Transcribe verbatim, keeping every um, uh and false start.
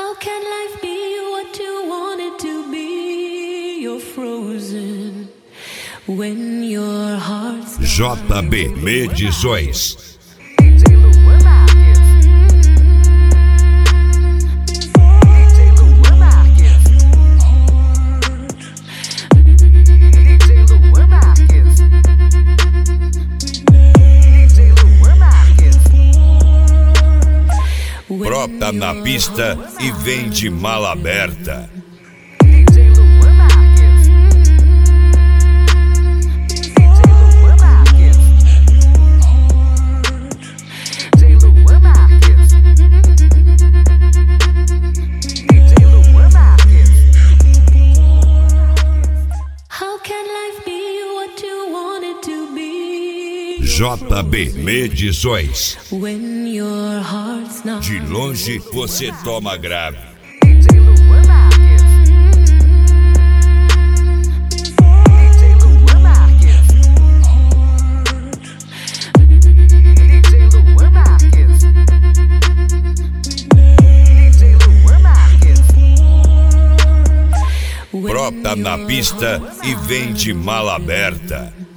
How can life be what you want it to be? You're frozen when your heart's J B Medições. Brota na pista e vem de mala aberta. How can life be what you want it to be? J B Medições. When your heart's not De longe você toma grave. Brota na pista e vem de mala aberta.